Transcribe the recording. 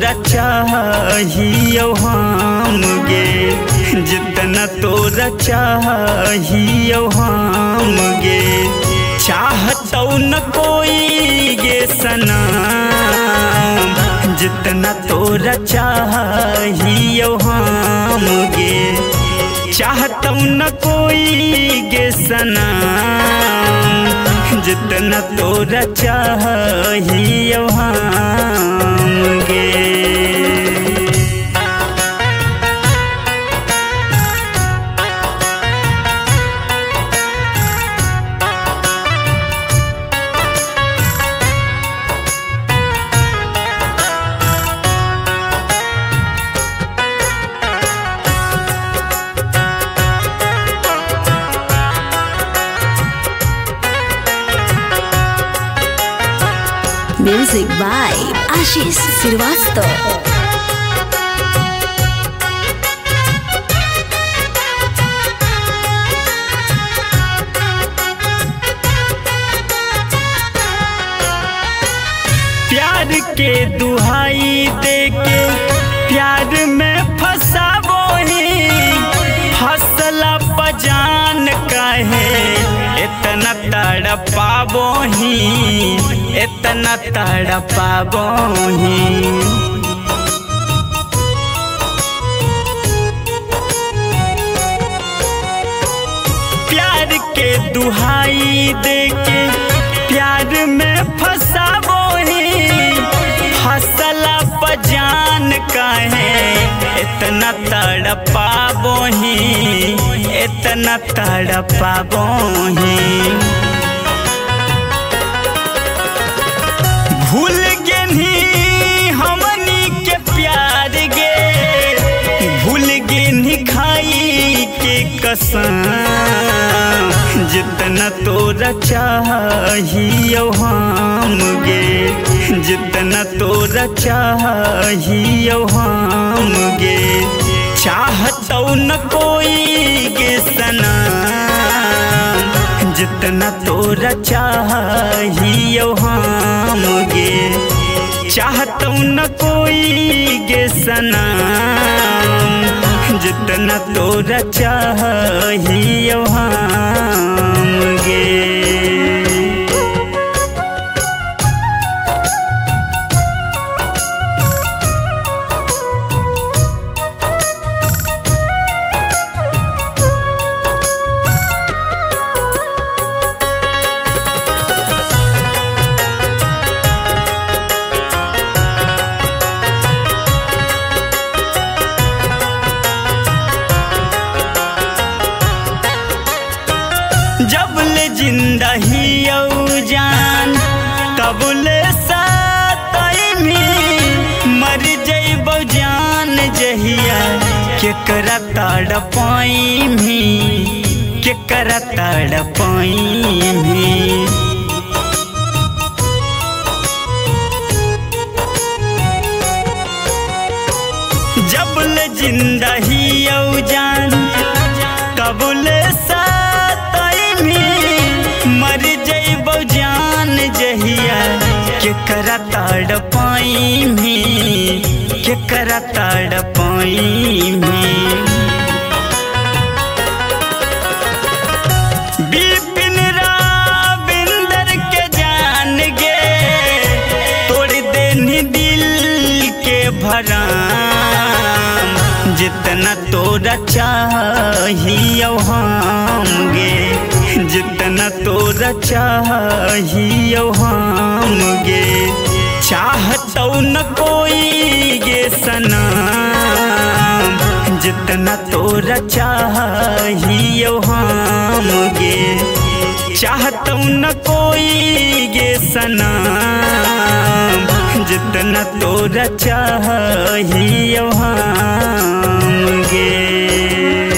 तोरा चाहिए हम गे, जितना तोरा चाहिए हम गे, चाहतौ न कोई गे सनम, जितना तोरा चाहिए हम गे, चाहतौ न कोई गे सनम, जितना तोरा चाहिए हम गे। Music by Ashish Srivastava. प्यार के दुहाई देके प्यार में फंसाबो ही, हंसला पजान काहे इतना तड़पाबो ही, इतना तड़पाबो ही। प्यार के दुहाई देके प्यार में फंसाबो ही, हंसला पजान काहे इतना तड़पाबो ही, इतना तड़पाबो ही। भूल गेनी हमनी के प्यार गे, भूल गेनी खाई के कसम, जितना तोरा चाहिए हम गे, जितना तोरा चाहिए हम गे, चाहतौ न कोई गे सनम, जितना तोरा चाहिए हम गे, चाहतौ न कोई गे सनम, जितना तोरा चाहिए हम गे। जबले जिंदा ही जान तबले सातमी, मर जइबौ जान जहिया केकरा तड़पाई भी, केकरा तड़पाई भी। जबले जिंदा ही जान तबले मर जइबौ जान जहिया केकरा तड़पाई भी, केकरा तड़पाई भी। बिपिन रविंदर के जान गे, तोड़ देनी दिल के भरम, जितना तोरा चाहिए हम गे, जितना तोरा चाहिए हम गे, चाहतौ न कोई गे सनम, जितना तोरा चाहिए हम गे, चाहतौ न कोई गे सनम, जितना तोरा चाहिए हम गे।